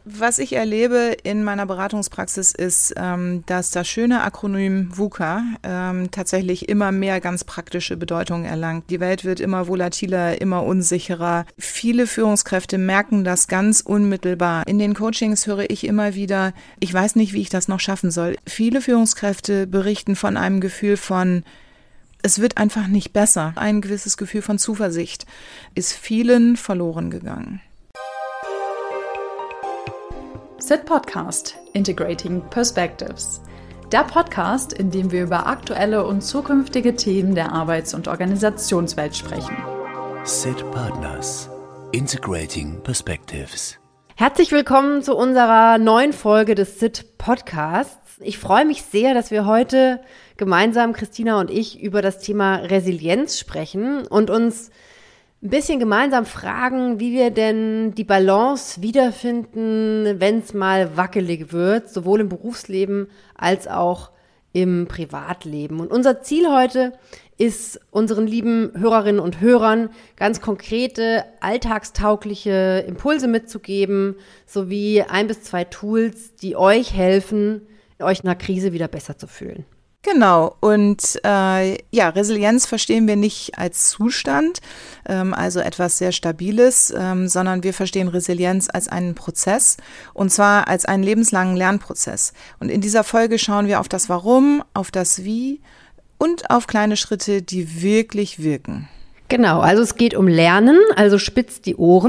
Was ich erlebe in meiner Beratungspraxis ist, dass das schöne Akronym VUCA tatsächlich immer mehr ganz praktische Bedeutung erlangt. Die Welt wird immer volatiler, immer unsicherer. Viele Führungskräfte merken das ganz unmittelbar. In den Coachings höre ich immer wieder, ich weiß nicht, wie ich das noch schaffen soll. Viele Führungskräfte berichten von einem Gefühl von, es wird einfach nicht besser. Ein gewisses Gefühl von Zuversicht ist vielen verloren gegangen. SIT Podcast – Integrating Perspectives. Der Podcast, in dem wir über aktuelle und zukünftige Themen der Arbeits- und Organisationswelt sprechen. SIT Partners – Integrating Perspectives. Herzlich willkommen zu unserer neuen Folge des SIT Podcasts. Ich freue mich sehr, dass wir heute gemeinsam, Christina und ich, über das Thema Resilienz sprechen und uns ein bisschen gemeinsam fragen, wie wir denn die Balance wiederfinden, wenn es mal wackelig wird, sowohl im Berufsleben als auch im Privatleben. Und unser Ziel heute ist, unseren lieben Hörerinnen und Hörern ganz konkrete, alltagstaugliche Impulse mitzugeben, sowie 1 bis 2 Tools, die euch helfen, euch in einer Krise wieder besser zu fühlen. Genau, und Resilienz verstehen wir nicht als Zustand, also etwas sehr Stabiles, sondern wir verstehen Resilienz als einen Prozess, und zwar als einen lebenslangen Lernprozess. Und in dieser Folge schauen wir auf das Warum, auf das Wie und auf kleine Schritte, die wirklich wirken. Genau, also es geht um Lernen, also spitzt die Ohren.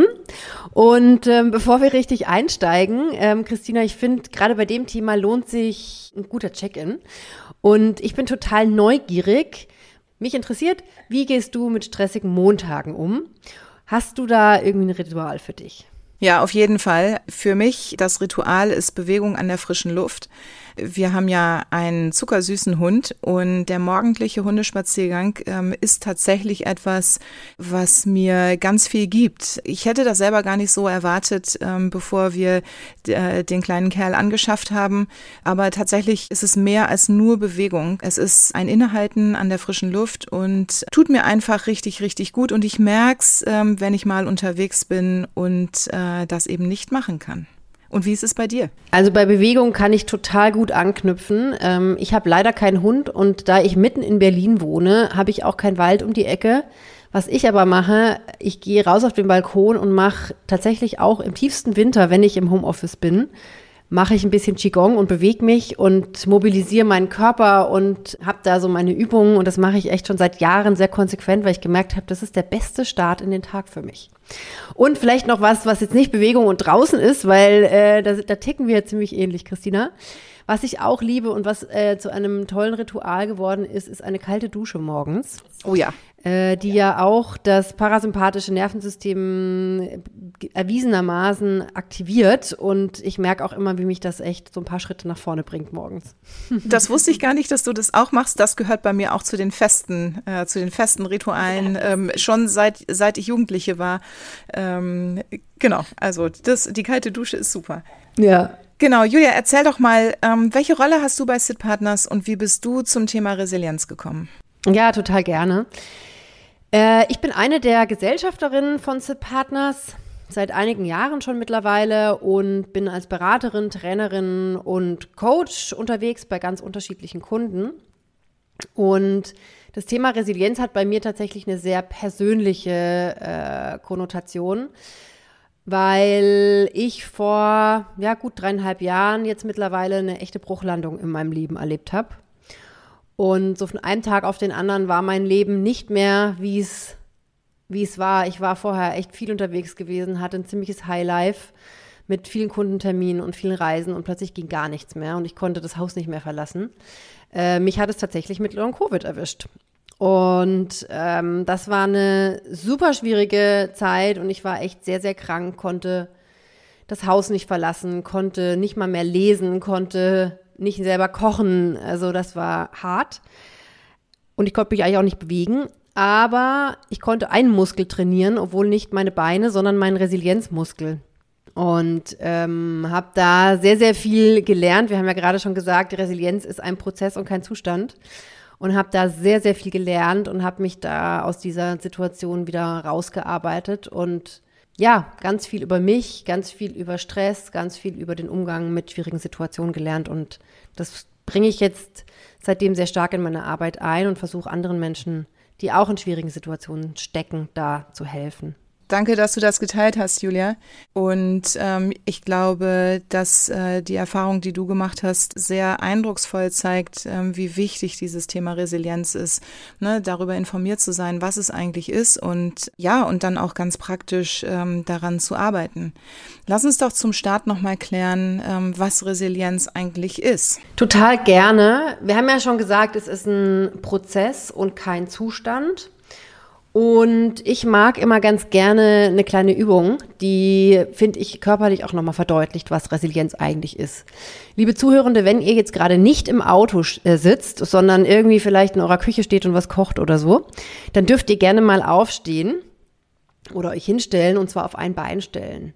Und bevor wir richtig einsteigen, Christina, ich finde, gerade bei dem Thema lohnt sich ein guter Check-in. Und ich bin total neugierig. Mich interessiert, wie gehst du mit stressigen Montagen um? Hast du da irgendwie ein Ritual für dich? Ja, auf jeden Fall. Für mich, das Ritual ist Bewegung an der frischen Luft. Wir haben ja einen zuckersüßen Hund und der morgendliche Hundespaziergang ist tatsächlich etwas, was mir ganz viel gibt. Ich hätte das selber gar nicht so erwartet, bevor wir den kleinen Kerl angeschafft haben. Aber tatsächlich ist es mehr als nur Bewegung. Es ist ein Innehalten an der frischen Luft und tut mir einfach richtig, richtig gut. Und ich merk's, wenn ich mal unterwegs bin und das eben nicht machen kann. Und wie ist es bei dir? Also bei Bewegung kann ich total gut anknüpfen. Ich habe leider keinen Hund und da ich mitten in Berlin wohne, habe ich auch keinen Wald um die Ecke. Was ich aber mache, ich gehe raus auf den Balkon und mache tatsächlich auch im tiefsten Winter, wenn ich im Homeoffice bin, mache ich ein bisschen Qigong und bewege mich und mobilisiere meinen Körper und habe da so meine Übungen, und das mache ich echt schon seit Jahren sehr konsequent, weil ich gemerkt habe, das ist der beste Start in den Tag für mich. Und vielleicht noch was jetzt nicht Bewegung und draußen ist, weil da ticken wir ziemlich ähnlich, Christina. Was ich auch liebe und was zu einem tollen Ritual geworden ist eine kalte Dusche morgens. Oh ja. Die ja auch das parasympathische Nervensystem erwiesenermaßen aktiviert. Und ich merke auch immer, wie mich das echt so ein paar Schritte nach vorne bringt morgens. Das wusste ich gar nicht, dass du das auch machst. Das gehört bei mir auch zu den festen Ritualen, schon seit ich Jugendliche war. Genau, also die kalte Dusche ist super. Ja. Genau, Julia, erzähl doch mal, welche Rolle hast du bei SIT Partners und wie bist du zum Thema Resilienz gekommen? Ja, total gerne. Ich bin eine der Gesellschafterinnen von SIT Partners, seit einigen Jahren schon mittlerweile, und bin als Beraterin, Trainerin und Coach unterwegs bei ganz unterschiedlichen Kunden. Und das Thema Resilienz hat bei mir tatsächlich eine sehr persönliche Konnotation, weil ich vor gut 3,5 Jahren jetzt mittlerweile eine echte Bruchlandung in meinem Leben erlebt habe. Und so von einem Tag auf den anderen war mein Leben nicht mehr, wie es war. Ich war vorher echt viel unterwegs gewesen, hatte ein ziemliches Highlife mit vielen Kundenterminen und vielen Reisen, und plötzlich ging gar nichts mehr und ich konnte das Haus nicht mehr verlassen. Mich hat es tatsächlich mit Long-Covid erwischt. Und das war eine super schwierige Zeit und ich war echt sehr, sehr krank, konnte das Haus nicht verlassen, konnte nicht mal mehr lesen, konnte nicht selber kochen. Also das war hart und ich konnte mich eigentlich auch nicht bewegen. Aber ich konnte einen Muskel trainieren, obwohl nicht meine Beine, sondern meinen Resilienzmuskel. Und habe da sehr, sehr viel gelernt. Wir haben ja gerade schon gesagt, die Resilienz ist ein Prozess und kein Zustand. Und habe da sehr, sehr viel gelernt und habe mich da aus dieser Situation wieder rausgearbeitet und ganz viel über mich, ganz viel über Stress, ganz viel über den Umgang mit schwierigen Situationen gelernt. Und das bringe ich jetzt seitdem sehr stark in meine Arbeit ein und versuche anderen Menschen, die auch in schwierigen Situationen stecken, da zu helfen. Danke, dass du das geteilt hast, Julia. Und ich glaube, dass die Erfahrung, die du gemacht hast, sehr eindrucksvoll zeigt, wie wichtig dieses Thema Resilienz ist, ne? Darüber informiert zu sein, was es eigentlich ist und dann auch ganz praktisch daran zu arbeiten. Lass uns doch zum Start nochmal klären, was Resilienz eigentlich ist. Total gerne. Wir haben ja schon gesagt, es ist ein Prozess und kein Zustand. Und ich mag immer ganz gerne eine kleine Übung, die, finde ich, körperlich auch nochmal verdeutlicht, was Resilienz eigentlich ist. Liebe Zuhörende, wenn ihr jetzt gerade nicht im Auto sitzt, sondern irgendwie vielleicht in eurer Küche steht und was kocht oder so, dann dürft ihr gerne mal aufstehen oder euch hinstellen und zwar auf ein Bein stellen.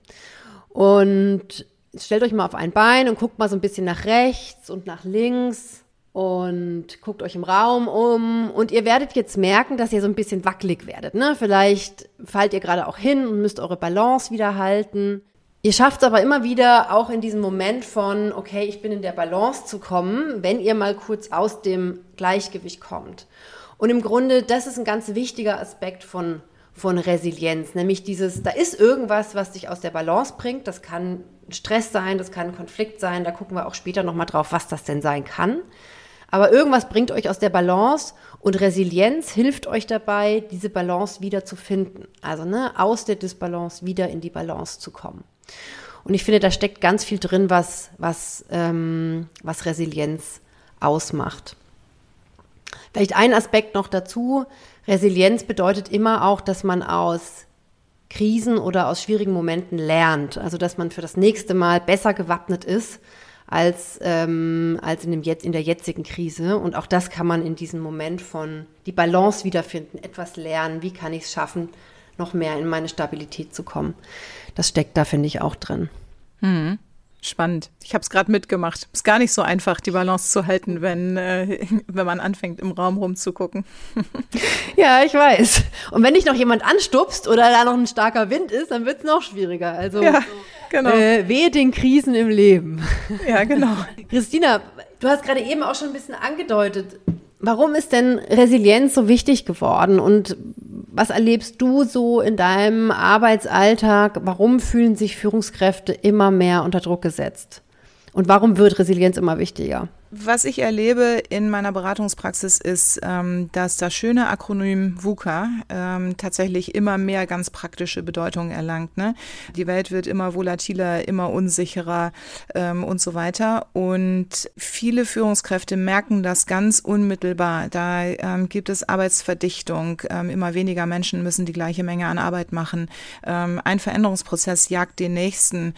Und stellt euch mal auf ein Bein und guckt mal so ein bisschen nach rechts und nach links. Und guckt euch im Raum um und ihr werdet jetzt merken, dass ihr so ein bisschen wackelig werdet, ne? Vielleicht fallt ihr gerade auch hin und müsst eure Balance wieder halten. Ihr schafft es aber immer wieder auch in diesem Moment von, okay, ich bin in der Balance zu kommen, wenn ihr mal kurz aus dem Gleichgewicht kommt. Und im Grunde, das ist ein ganz wichtiger Aspekt von Resilienz, nämlich da ist irgendwas, was dich aus der Balance bringt. Das kann Stress sein, das kann ein Konflikt sein, da gucken wir auch später nochmal drauf, was das denn sein kann. Aber irgendwas bringt euch aus der Balance und Resilienz hilft euch dabei, diese Balance wieder zu finden. Also aus der Disbalance wieder in die Balance zu kommen. Und ich finde, da steckt ganz viel drin, was Resilienz ausmacht. Vielleicht ein Aspekt noch dazu. Resilienz bedeutet immer auch, dass man aus Krisen oder aus schwierigen Momenten lernt. Also dass man für das nächste Mal besser gewappnet ist, als in der jetzigen Krise. Und auch das kann man in diesem Moment von die Balance wiederfinden, etwas lernen, wie kann ich es schaffen, noch mehr in meine Stabilität zu kommen. Das steckt da, finde ich, auch drin. Spannend. Ich habe es gerade mitgemacht. Ist gar nicht so einfach, die Balance zu halten, wenn man anfängt, im Raum rumzugucken. Ja, ich weiß. Und wenn dich noch jemand anstupst oder da noch ein starker Wind ist, dann wird es noch schwieriger. Also ja, genau. Wehe den Krisen im Leben. Ja, genau. Christina, du hast gerade eben auch schon ein bisschen angedeutet, warum ist denn Resilienz so wichtig geworden und was erlebst du so in deinem Arbeitsalltag? Warum fühlen sich Führungskräfte immer mehr unter Druck gesetzt? Und warum wird Resilienz immer wichtiger? Was ich erlebe in meiner Beratungspraxis ist, dass das schöne Akronym VUCA tatsächlich immer mehr ganz praktische Bedeutung erlangt. Ne? Die Welt wird immer volatiler, immer unsicherer und so weiter. Und viele Führungskräfte merken das ganz unmittelbar. Da gibt es Arbeitsverdichtung. Immer weniger Menschen müssen die gleiche Menge an Arbeit machen. Ein Veränderungsprozess jagt den nächsten.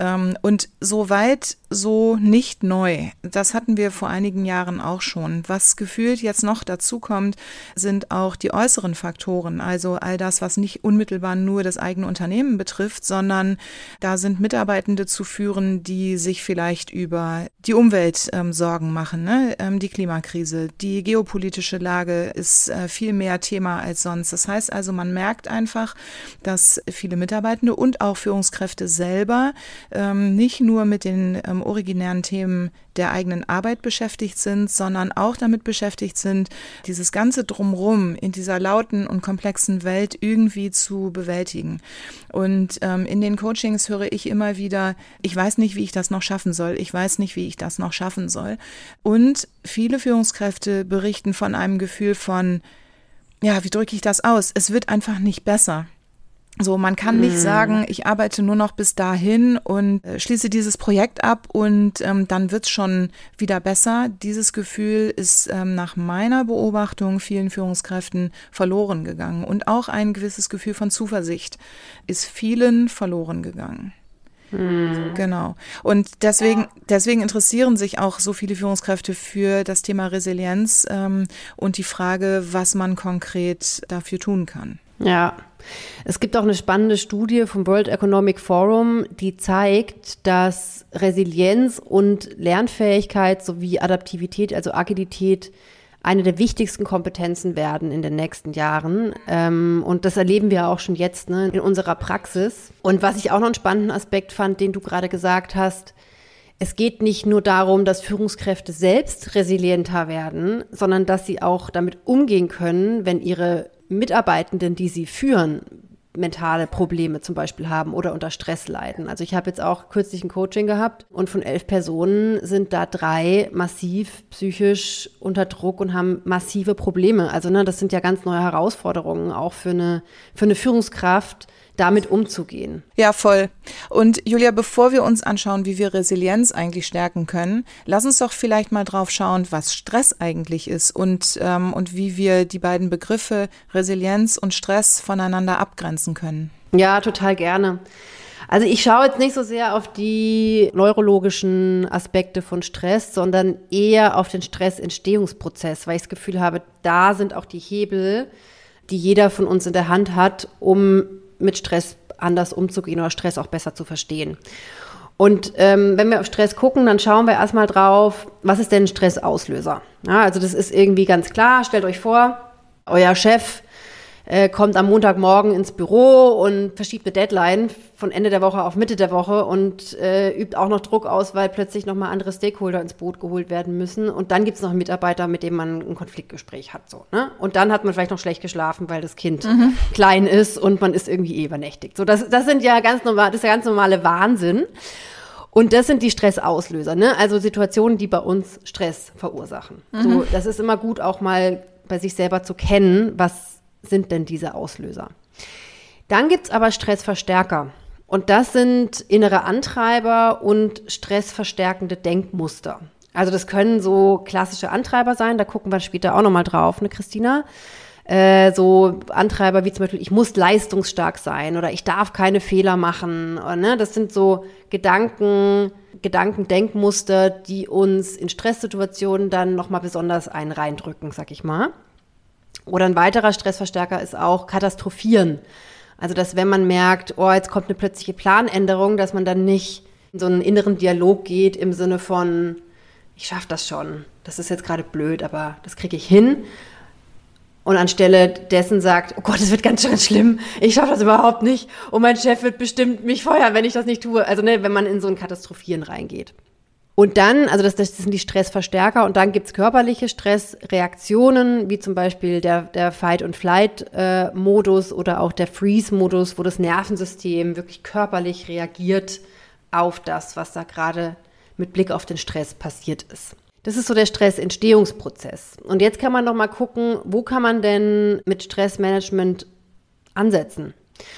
Und so weit, so nicht neu. Das hatten wir vor einigen Jahren auch schon. Was gefühlt jetzt noch dazu kommt, sind auch die äußeren Faktoren, also all das, was nicht unmittelbar nur das eigene Unternehmen betrifft, sondern da sind Mitarbeitende zu führen, die sich vielleicht über die Umwelt Sorgen machen, ne? Die Klimakrise, die geopolitische Lage ist viel mehr Thema als sonst. Das heißt also, man merkt einfach, dass viele Mitarbeitende und auch Führungskräfte selber nicht nur mit den originären Themen der eigenen Arbeit beschäftigt sind, sondern auch damit beschäftigt sind, dieses ganze Drumherum in dieser lauten und komplexen Welt irgendwie zu bewältigen. Und in den Coachings höre ich immer wieder, ich weiß nicht, wie ich das noch schaffen soll. Ich weiß nicht, wie ich das noch schaffen soll. Und viele Führungskräfte berichten von einem Gefühl von, ja, wie drücke ich das aus? Es wird einfach nicht besser. So, man kann nicht sagen, ich arbeite nur noch bis dahin und schließe dieses Projekt ab und dann wird's schon wieder besser. Dieses Gefühl ist nach meiner Beobachtung vielen Führungskräften verloren gegangen. Und auch ein gewisses Gefühl von Zuversicht ist vielen verloren gegangen. Genau. Und deswegen interessieren sich auch so viele Führungskräfte für das Thema Resilienz und die Frage, was man konkret dafür tun kann. Ja, es gibt auch eine spannende Studie vom World Economic Forum, die zeigt, dass Resilienz und Lernfähigkeit sowie Adaptivität, also Agilität, eine der wichtigsten Kompetenzen werden in den nächsten Jahren. Und das erleben wir auch schon jetzt, ne, in unserer Praxis. Und was ich auch noch einen spannenden Aspekt fand, den du gerade gesagt hast, es geht nicht nur darum, dass Führungskräfte selbst resilienter werden, sondern dass sie auch damit umgehen können, wenn ihre Mitarbeitenden, die sie führen, mentale Probleme zum Beispiel haben oder unter Stress leiden. Also ich habe jetzt auch kürzlich ein Coaching gehabt und von 11 Personen sind da 3 massiv psychisch unter Druck und haben massive Probleme. Also das sind ja ganz neue Herausforderungen auch für eine Führungskraft, damit umzugehen. Ja, voll. Und Julia, bevor wir uns anschauen, wie wir Resilienz eigentlich stärken können, lass uns doch vielleicht mal drauf schauen, was Stress eigentlich ist und wie wir die beiden Begriffe Resilienz und Stress voneinander abgrenzen können. Ja, total gerne. Also ich schaue jetzt nicht so sehr auf die neurologischen Aspekte von Stress, sondern eher auf den Stressentstehungsprozess, weil ich das Gefühl habe, da sind auch die Hebel, die jeder von uns in der Hand hat, um mit Stress anders umzugehen oder Stress auch besser zu verstehen. Und wenn wir auf Stress gucken, dann schauen wir erstmal drauf, was ist denn ein Stressauslöser? Ja, also das ist irgendwie ganz klar. Stellt euch vor, euer Chef kommt am Montagmorgen ins Büro und verschiebt eine Deadline von Ende der Woche auf Mitte der Woche und übt auch noch Druck aus, weil plötzlich nochmal andere Stakeholder ins Boot geholt werden müssen. Und dann gibt es noch einen Mitarbeiter, mit dem man ein Konfliktgespräch hat. So, ne? Und dann hat man vielleicht noch schlecht geschlafen, weil das Kind klein ist und man ist irgendwie übernächtigt. So, das sind ja das ist der ganz normale Wahnsinn. Und das sind die Stressauslöser, ne? Also Situationen, die bei uns Stress verursachen. So, das ist immer gut, auch mal bei sich selber zu kennen, was sind denn diese Auslöser. Dann gibt es aber Stressverstärker. Und das sind innere Antreiber und stressverstärkende Denkmuster. Also das können so klassische Antreiber sein, da gucken wir später auch nochmal drauf, ne, Christina? So Antreiber wie zum Beispiel, ich muss leistungsstark sein oder ich darf keine Fehler machen. Oder, ne? Das sind so Gedanken, Denkmuster, die uns in Stresssituationen dann nochmal besonders einen reindrücken, sag ich mal. Oder ein weiterer Stressverstärker ist auch Katastrophieren. Also, dass wenn man merkt, oh, jetzt kommt eine plötzliche Planänderung, dass man dann nicht in so einen inneren Dialog geht im Sinne von, ich schaffe das schon, das ist jetzt gerade blöd, aber das kriege ich hin. Und anstelle dessen sagt, oh Gott, das wird ganz, ganz schlimm, ich schaffe das überhaupt nicht und mein Chef wird bestimmt mich feuern, wenn ich das nicht tue. Also, ne, wenn man in so ein Katastrophieren reingeht. Und dann, also das sind die Stressverstärker und dann gibt's körperliche Stressreaktionen, wie zum Beispiel der Fight-and-Flight-Modus oder auch der Freeze-Modus, wo das Nervensystem wirklich körperlich reagiert auf das, was da gerade mit Blick auf den Stress passiert ist. Das ist so der Stressentstehungsprozess. Und jetzt kann man noch mal gucken, wo kann man denn mit Stressmanagement ansetzen?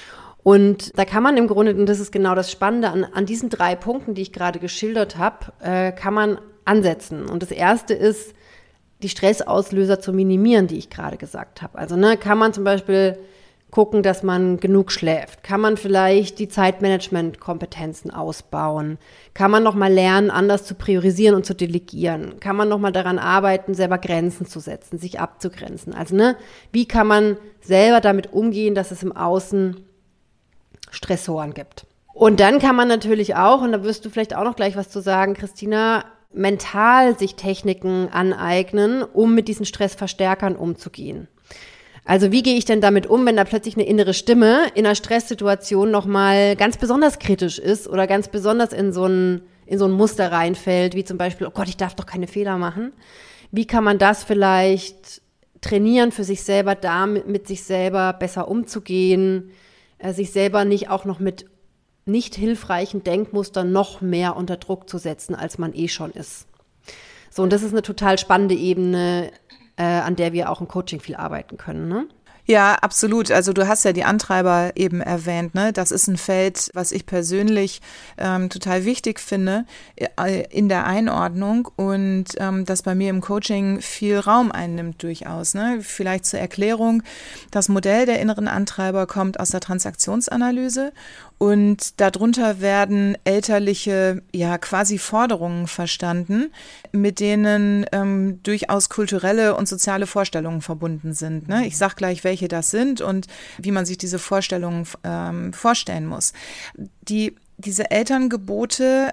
Und da kann man im Grunde, und das ist genau das Spannende, an diesen 3 Punkten, die ich gerade geschildert habe, kann man ansetzen. Und das erste ist, die Stressauslöser zu minimieren, die ich gerade gesagt habe. Also kann man zum Beispiel gucken, dass man genug schläft? Kann man vielleicht die Zeitmanagement-Kompetenzen ausbauen? Kann man nochmal lernen, anders zu priorisieren und zu delegieren? Kann man nochmal daran arbeiten, selber Grenzen zu setzen, sich abzugrenzen? Also wie kann man selber damit umgehen, dass es im Außen Stressoren gibt. Und dann kann man natürlich auch, und da wirst du vielleicht auch noch gleich was zu sagen, Christina, mental sich Techniken aneignen, um mit diesen Stressverstärkern umzugehen. Also wie gehe ich denn damit um, wenn da plötzlich eine innere Stimme in einer Stresssituation nochmal ganz besonders kritisch ist oder ganz besonders in so ein Muster reinfällt, wie zum Beispiel, oh Gott, ich darf doch keine Fehler machen. Wie kann man das vielleicht trainieren für sich selber, damit mit sich selber besser umzugehen, sich selber nicht auch noch mit nicht hilfreichen Denkmustern noch mehr unter Druck zu setzen, als man schon ist. So, und das ist eine total spannende Ebene, an der wir auch im Coaching viel arbeiten können, ne? Ja, absolut. Also du hast ja die Antreiber eben erwähnt, ne? Das ist ein Feld, was ich persönlich total wichtig finde in der Einordnung und das bei mir im Coaching viel Raum einnimmt durchaus, ne? Vielleicht zur Erklärung, das Modell der inneren Antreiber kommt aus der Transaktionsanalyse und darunter werden elterliche, ja quasi Forderungen verstanden, mit denen durchaus kulturelle und soziale Vorstellungen verbunden sind, ne? Ich sag gleich, welche das sind und wie man sich diese Vorstellungen vorstellen muss. Diese Elterngebote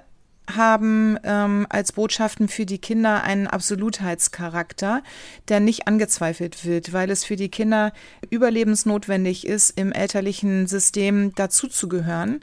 haben als Botschaften für die Kinder einen Absolutheitscharakter, der nicht angezweifelt wird, weil es für die Kinder überlebensnotwendig ist, im elterlichen System dazuzugehören,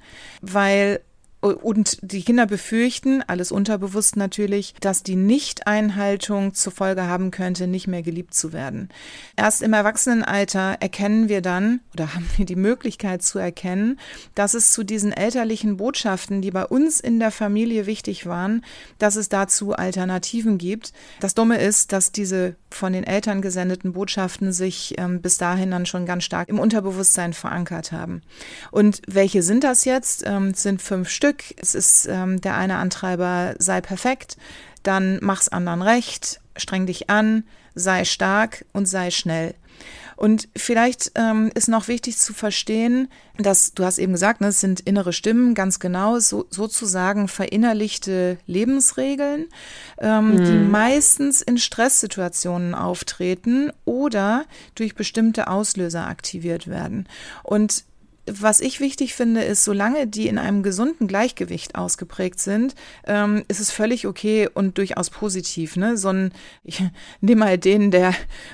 und die Kinder befürchten, alles unterbewusst natürlich, dass die Nichteinhaltung zur Folge haben könnte, nicht mehr geliebt zu werden. Erst im Erwachsenenalter erkennen wir dann, oder haben wir die Möglichkeit zu erkennen, dass es zu diesen elterlichen Botschaften, die bei uns in der Familie wichtig waren, dass es dazu Alternativen gibt. Das Dumme ist, dass diese von den Eltern gesendeten Botschaften sich bis dahin dann schon ganz stark im Unterbewusstsein verankert haben. Und welche sind das jetzt? Es sind 5 Stück. Es ist der eine Antreiber, sei perfekt, dann mach's anderen recht, streng dich an, sei stark und sei schnell. Und vielleicht ist noch wichtig zu verstehen, dass, du hast eben gesagt, es sind innere Stimmen, ganz genau, sozusagen verinnerlichte Lebensregeln, die meistens in Stresssituationen auftreten oder durch bestimmte Auslöser aktiviert werden. Und was ich wichtig finde, ist, solange die in einem gesunden Gleichgewicht ausgeprägt sind, ist es völlig okay und durchaus positiv. Ne? Ich nehme mal den, der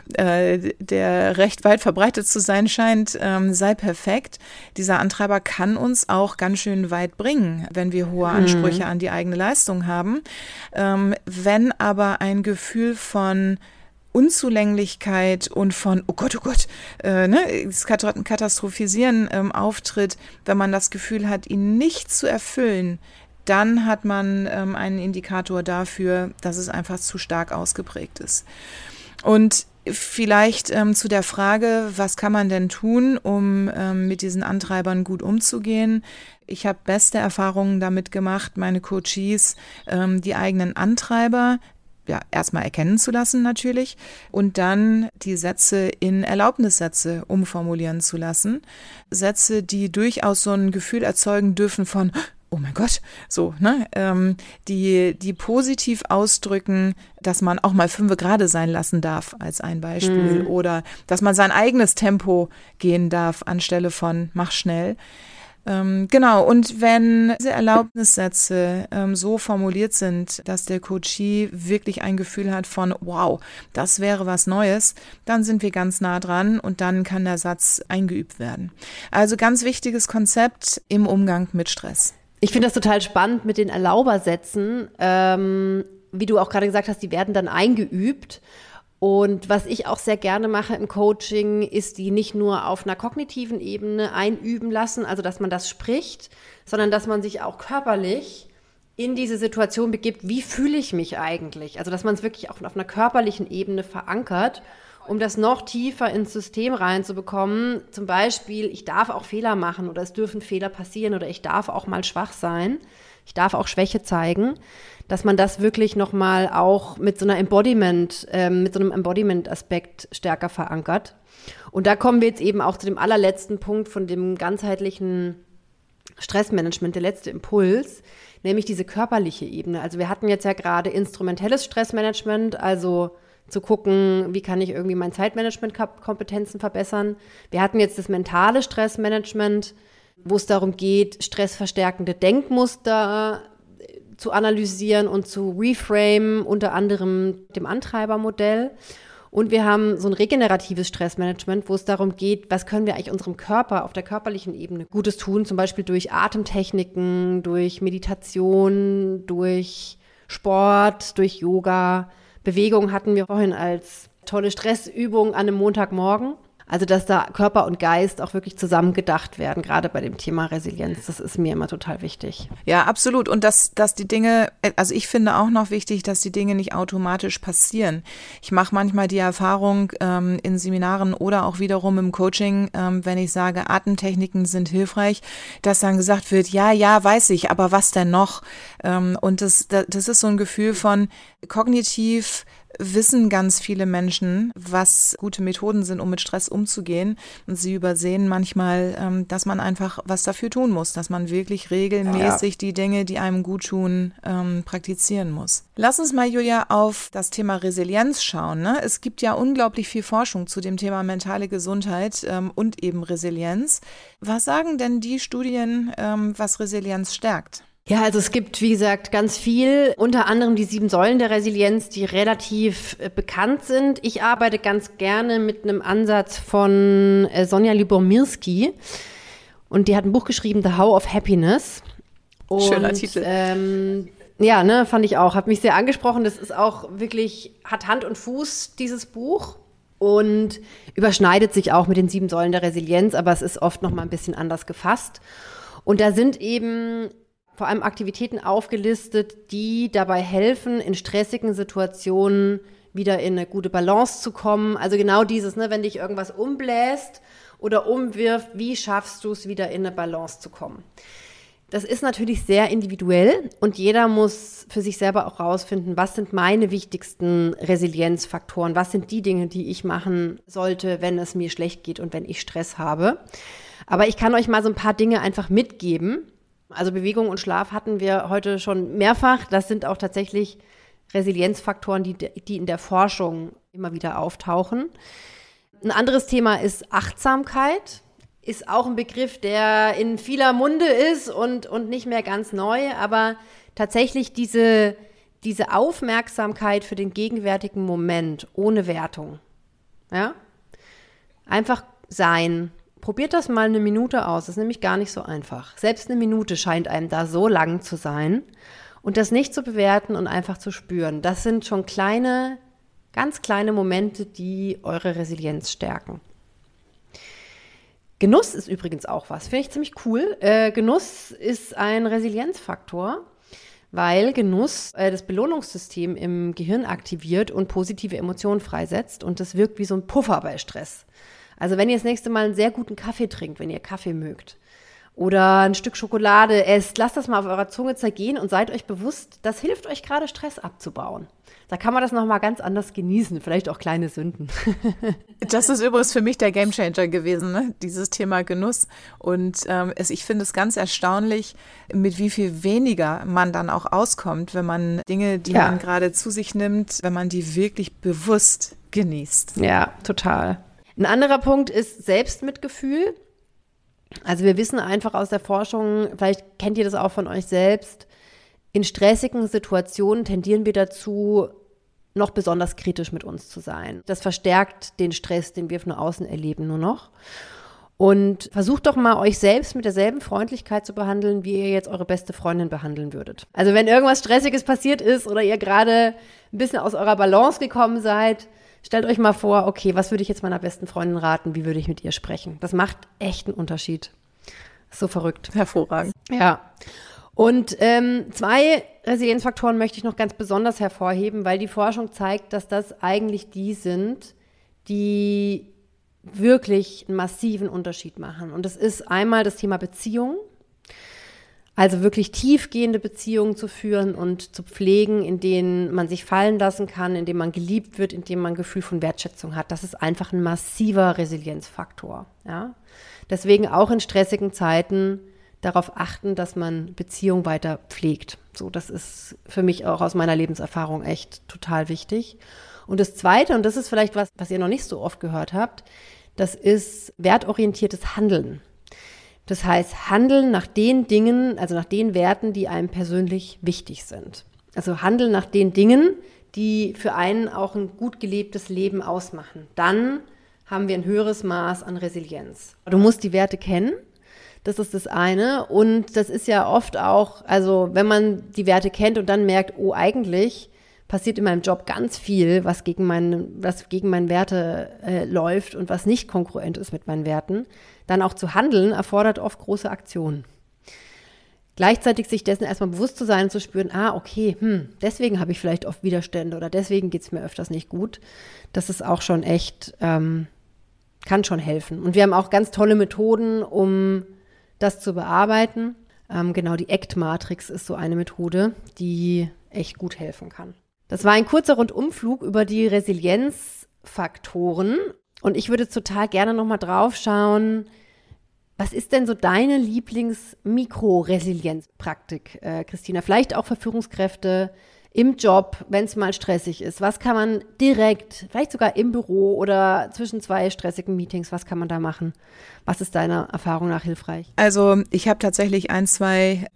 recht weit verbreitet zu sein scheint, sei perfekt. Dieser Antreiber kann uns auch ganz schön weit bringen, wenn wir hohe Ansprüche an die eigene Leistung haben. Wenn aber ein Gefühl von Unzulänglichkeit und von, oh Gott, das Katastrophisieren auftritt, wenn man das Gefühl hat, ihn nicht zu erfüllen, dann hat man einen Indikator dafür, dass es einfach zu stark ausgeprägt ist. Und vielleicht zu der Frage, was kann man denn tun, um mit diesen Antreibern gut umzugehen? Ich habe beste Erfahrungen damit gemacht, meine Coaches, die eigenen Antreiber erstmal erkennen zu lassen natürlich und dann die Sätze in Erlaubnissätze umformulieren zu lassen. Sätze, die durchaus so ein Gefühl erzeugen dürfen von, oh mein Gott, die positiv ausdrücken, dass man auch mal 5 gerade sein lassen darf, als ein Beispiel, oder dass man sein eigenes Tempo gehen darf, anstelle von mach schnell. Genau, und wenn diese Erlaubnissätze so formuliert sind, dass der Coachee wirklich ein Gefühl hat von, wow, das wäre was Neues, dann sind wir ganz nah dran und dann kann der Satz eingeübt werden. Also ganz wichtiges Konzept im Umgang mit Stress. Ich finde das total spannend mit den Erlaubersätzen. Wie du auch gerade gesagt hast, die werden dann eingeübt. Und was ich auch sehr gerne mache im Coaching, ist die nicht nur auf einer kognitiven Ebene einüben lassen, also dass man das spricht, sondern dass man sich auch körperlich in diese Situation begibt, wie fühle ich mich eigentlich? Also dass man es wirklich auch auf einer körperlichen Ebene verankert, um das noch tiefer ins System reinzubekommen. Zum Beispiel, ich darf auch Fehler machen oder es dürfen Fehler passieren oder ich darf auch mal schwach sein, ich darf auch Schwäche zeigen. Dass man das wirklich nochmal auch mit so einem Embodiment-Aspekt stärker verankert. Und da kommen wir jetzt eben auch zu dem allerletzten Punkt von dem ganzheitlichen Stressmanagement, der letzte Impuls, nämlich diese körperliche Ebene. Also wir hatten jetzt ja gerade instrumentelles Stressmanagement, also zu gucken, wie kann ich irgendwie meine Zeitmanagement-Kompetenzen verbessern. Wir hatten jetzt das mentale Stressmanagement, wo es darum geht, stressverstärkende Denkmuster zu analysieren und zu reframen, unter anderem dem Antreibermodell. Und wir haben so ein regeneratives Stressmanagement, wo es darum geht, was können wir eigentlich unserem Körper auf der körperlichen Ebene Gutes tun, zum Beispiel durch Atemtechniken, durch Meditation, durch Sport, durch Yoga. Bewegung hatten wir vorhin als tolle Stressübung an einem Montagmorgen. Also, dass da Körper und Geist auch wirklich zusammen gedacht werden, gerade bei dem Thema Resilienz, das ist mir immer total wichtig. Ja, absolut. Und dass die Dinge, also ich finde auch noch wichtig, dass die Dinge nicht automatisch passieren. Ich mache manchmal die Erfahrung in Seminaren oder auch wiederum im Coaching, wenn ich sage, Atemtechniken sind hilfreich, dass dann gesagt wird, ja, weiß ich, aber was denn noch? Und das ist so ein Gefühl von kognitiv wissen ganz viele Menschen, was gute Methoden sind, um mit Stress umzugehen. Und sie übersehen manchmal, dass man einfach was dafür tun muss, dass man wirklich regelmäßig die Dinge, die einem gut tun, praktizieren muss. Lass uns mal, Julia, auf das Thema Resilienz schauen. Ne? Es gibt ja unglaublich viel Forschung zu dem Thema mentale Gesundheit und eben Resilienz. Was sagen denn die Studien, was Resilienz stärkt? Ja, also es gibt, wie gesagt, ganz viel, unter anderem die 7 Säulen der Resilienz, die relativ bekannt sind. Ich arbeite ganz gerne mit einem Ansatz von Sonja Lyubomirsky und die hat ein Buch geschrieben, The How of Happiness. Und, schöner Titel. Ja, ne, fand ich auch, hat mich sehr angesprochen. Das ist auch wirklich, hat Hand und Fuß, dieses Buch. Und überschneidet sich auch mit den 7 Säulen der Resilienz, aber es ist oft noch mal ein bisschen anders gefasst. Und da sind eben vor allem Aktivitäten aufgelistet, die dabei helfen, in stressigen Situationen wieder in eine gute Balance zu kommen. Also genau dieses, ne, wenn dich irgendwas umbläst oder umwirft, wie schaffst du es, wieder in eine Balance zu kommen? Das ist natürlich sehr individuell und jeder muss für sich selber auch rausfinden, was sind meine wichtigsten Resilienzfaktoren, was sind die Dinge, die ich machen sollte, wenn es mir schlecht geht und wenn ich Stress habe. Aber ich kann euch mal so ein paar Dinge einfach mitgeben. Also Bewegung und Schlaf hatten wir heute schon mehrfach. Das sind auch tatsächlich Resilienzfaktoren, die in der Forschung immer wieder auftauchen. Ein anderes Thema ist Achtsamkeit. Ist auch ein Begriff, der in vieler Munde ist und nicht mehr ganz neu. Aber tatsächlich diese Aufmerksamkeit für den gegenwärtigen Moment ohne Wertung. Ja? Einfach sein. Probiert das mal eine Minute aus, das ist nämlich gar nicht so einfach. Selbst eine Minute scheint einem da so lang zu sein. Und das nicht zu bewerten und einfach zu spüren, das sind schon kleine, ganz kleine Momente, die eure Resilienz stärken. Genuss ist übrigens auch was, finde ich ziemlich cool. Genuss ist ein Resilienzfaktor, weil Genuss das Belohnungssystem im Gehirn aktiviert und positive Emotionen freisetzt. Und das wirkt wie so ein Puffer bei Stress. Also wenn ihr das nächste Mal einen sehr guten Kaffee trinkt, wenn ihr Kaffee mögt oder ein Stück Schokolade esst, lasst das mal auf eurer Zunge zergehen und seid euch bewusst, das hilft euch gerade Stress abzubauen. Da kann man das nochmal ganz anders genießen, vielleicht auch kleine Sünden. Das ist übrigens für mich der Gamechanger gewesen, ne? Dieses Thema Genuss. Und ich finde es ganz erstaunlich, mit wie viel weniger man dann auch auskommt, wenn man Dinge, die man gerade zu sich nimmt, wenn man die wirklich bewusst genießt. Ja, total. Ein anderer Punkt ist Selbstmitgefühl. Also wir wissen einfach aus der Forschung, vielleicht kennt ihr das auch von euch selbst, in stressigen Situationen tendieren wir dazu, noch besonders kritisch mit uns zu sein. Das verstärkt den Stress, den wir von außen erleben, nur noch. Und versucht doch mal, euch selbst mit derselben Freundlichkeit zu behandeln, wie ihr jetzt eure beste Freundin behandeln würdet. Also wenn irgendwas Stressiges passiert ist oder ihr gerade ein bisschen aus eurer Balance gekommen seid, stellt euch mal vor, okay, was würde ich jetzt meiner besten Freundin raten? Wie würde ich mit ihr sprechen? Das macht echt einen Unterschied. So verrückt. Hervorragend. Ja. Und 2 Resilienzfaktoren möchte ich noch ganz besonders hervorheben, weil die Forschung zeigt, dass das eigentlich die sind, die wirklich einen massiven Unterschied machen. Und das ist einmal das Thema Beziehung. Also wirklich tiefgehende Beziehungen zu führen und zu pflegen, in denen man sich fallen lassen kann, in denen man geliebt wird, in denen man ein Gefühl von Wertschätzung hat. Das ist einfach ein massiver Resilienzfaktor. Ja? Deswegen auch in stressigen Zeiten darauf achten, dass man Beziehung weiter pflegt. So, das ist für mich auch aus meiner Lebenserfahrung echt total wichtig. Und das Zweite, und das ist vielleicht was ihr noch nicht so oft gehört habt, das ist wertorientiertes Handeln. Das heißt, handeln nach den Dingen, also nach den Werten, die einem persönlich wichtig sind. Also handeln nach den Dingen, die für einen auch ein gut gelebtes Leben ausmachen. Dann haben wir ein höheres Maß an Resilienz. Du musst die Werte kennen, das ist das eine. Und das ist ja oft auch, also wenn man die Werte kennt und dann merkt, oh, eigentlich passiert in meinem Job ganz viel, was gegen meine Werte läuft und was nicht kongruent ist mit meinen Werten, dann auch zu handeln, erfordert oft große Aktionen. Gleichzeitig sich dessen erstmal bewusst zu sein und zu spüren, okay, deswegen habe ich vielleicht oft Widerstände oder deswegen geht es mir öfters nicht gut. Das ist auch schon echt, kann schon helfen. Und wir haben auch ganz tolle Methoden, um das zu bearbeiten. Genau, die ACT-Matrix ist so eine Methode, die echt gut helfen kann. Das war ein kurzer Rundumflug über die Resilienzfaktoren. Und ich würde total gerne nochmal drauf schauen, was ist denn so deine Lieblings-Mikroresilienzpraktik, Christina? Vielleicht auch für Führungskräfte im Job, wenn es mal stressig ist? Was kann man direkt, vielleicht sogar im Büro oder zwischen 2 stressigen Meetings, was kann man da machen? Was ist deiner Erfahrung nach hilfreich? Also ich habe tatsächlich 2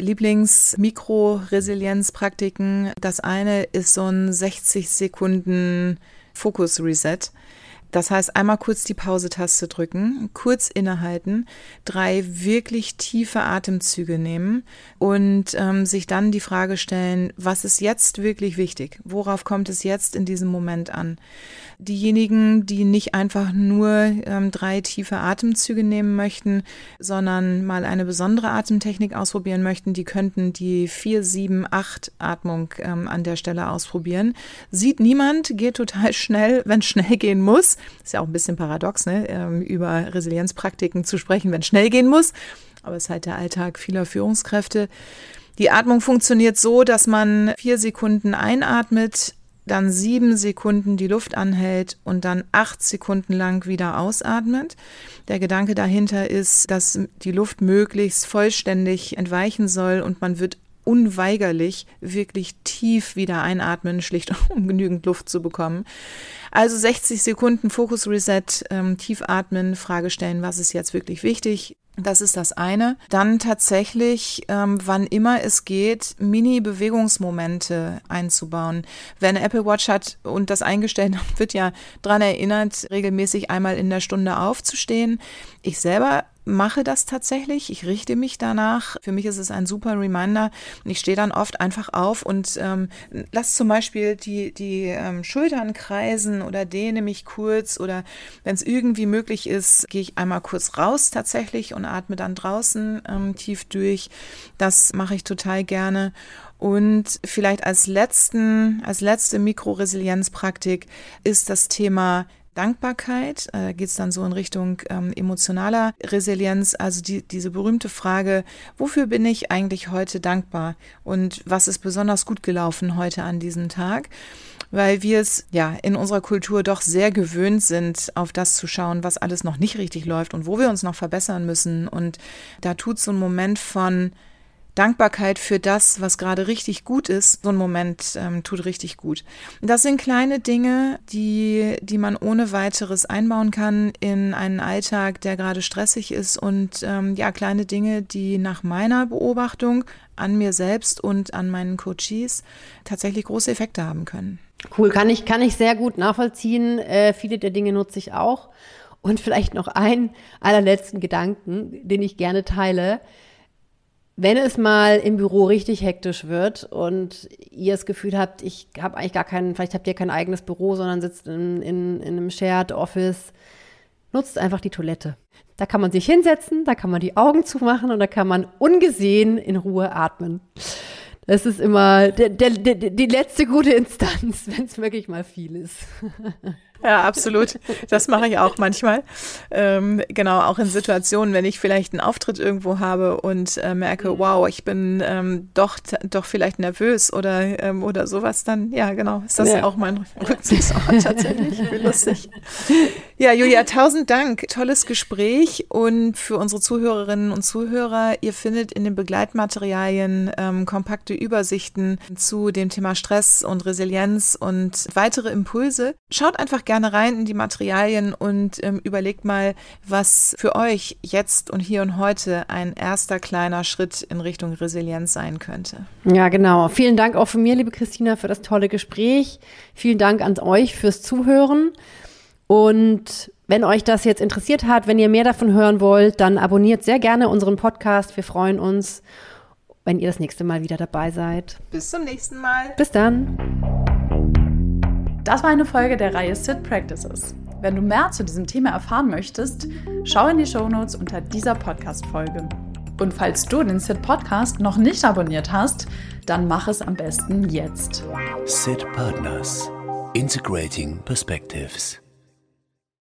Lieblings-Mikro-Resilienz-Praktiken. Das eine ist so ein 60 Sekunden Fokus-Reset. Das heißt, einmal kurz die Pause-Taste drücken, kurz innehalten, 3 wirklich tiefe Atemzüge nehmen und sich dann die Frage stellen, was ist jetzt wirklich wichtig? Worauf kommt es jetzt in diesem Moment an? Diejenigen, die nicht einfach nur 3 tiefe Atemzüge nehmen möchten, sondern mal eine besondere Atemtechnik ausprobieren möchten, die könnten die 4-7-8 Atmung an der Stelle ausprobieren. Sieht niemand, geht total schnell, wenn es schnell gehen muss. Ist ja auch ein bisschen paradox, ne? Über Resilienzpraktiken zu sprechen, wenn es schnell gehen muss. Aber es ist halt der Alltag vieler Führungskräfte. Die Atmung funktioniert so, dass man 4 Sekunden einatmet, dann 7 Sekunden die Luft anhält und dann 8 Sekunden lang wieder ausatmet. Der Gedanke dahinter ist, dass die Luft möglichst vollständig entweichen soll und man wird unweigerlich wirklich tief wieder einatmen, schlicht um genügend Luft zu bekommen. Also 60 Sekunden Fokus Reset, tief atmen, Frage stellen, was ist jetzt wirklich wichtig? Das ist das eine. Dann tatsächlich, wann immer es geht, Mini-Bewegungsmomente einzubauen. Wer eine Apple Watch hat und das eingestellt hat, wird ja daran erinnert, regelmäßig einmal in der Stunde aufzustehen. Ich selber mache das tatsächlich. Ich richte mich danach. Für mich ist es ein super Reminder. Und ich stehe dann oft einfach auf und lasse zum Beispiel die Schultern kreisen oder dehne mich kurz. Oder wenn es irgendwie möglich ist, gehe ich einmal kurz raus tatsächlich und atme dann draußen tief durch. Das mache ich total gerne. Und vielleicht als letzte Mikroresilienzpraktik ist das Thema Dankbarkeit, geht es dann so in Richtung emotionaler Resilienz, also diese berühmte Frage, wofür bin ich eigentlich heute dankbar und was ist besonders gut gelaufen heute an diesem Tag? Weil wir es ja in unserer Kultur doch sehr gewöhnt sind, auf das zu schauen, was alles noch nicht richtig läuft und wo wir uns noch verbessern müssen. Und da tut so ein Moment von Dankbarkeit für das, was gerade richtig gut ist, so ein Moment tut richtig gut. Und das sind kleine Dinge, die man ohne weiteres einbauen kann in einen Alltag, der gerade stressig ist und kleine Dinge, die nach meiner Beobachtung an mir selbst und an meinen Coaches tatsächlich große Effekte haben können. Cool, kann ich sehr gut nachvollziehen. Viele der Dinge nutze ich auch. Und vielleicht noch einen allerletzten Gedanken, den ich gerne teile. Wenn es mal im Büro richtig hektisch wird und ihr das Gefühl habt, ich habe eigentlich vielleicht habt ihr kein eigenes Büro, sondern sitzt in einem Shared Office, nutzt einfach die Toilette. Da kann man sich hinsetzen, da kann man die Augen zumachen und da kann man ungesehen in Ruhe atmen. Das ist immer die letzte gute Instanz, wenn es wirklich mal viel ist. Ja, absolut. Das mache ich auch manchmal. Genau, auch in Situationen, wenn ich vielleicht einen Auftritt irgendwo habe und merke, wow, ich bin doch vielleicht nervös oder sowas, dann, ja, genau, ist das auch mein Rückzugsort tatsächlich. Wie lustig. Ja, Julia, 1000 Dank. Tolles Gespräch und für unsere Zuhörerinnen und Zuhörer, ihr findet in den Begleitmaterialien kompakte Übersichten zu dem Thema Stress und Resilienz und weitere Impulse. Schaut einfach gerne rein in die Materialien und überlegt mal, was für euch jetzt und hier und heute ein erster kleiner Schritt in Richtung Resilienz sein könnte. Ja, genau. Vielen Dank auch von mir, liebe Christina, für das tolle Gespräch. Vielen Dank an euch fürs Zuhören. Und wenn euch das jetzt interessiert hat, wenn ihr mehr davon hören wollt, dann abonniert sehr gerne unseren Podcast. Wir freuen uns, wenn ihr das nächste Mal wieder dabei seid. Bis zum nächsten Mal. Bis dann. Das war eine Folge der Reihe Sit Practices. Wenn du mehr zu diesem Thema erfahren möchtest, schau in die Shownotes unter dieser Podcast-Folge. Und falls du den Sit Podcast noch nicht abonniert hast, dann mach es am besten jetzt. Sit Partners. Integrating Perspectives.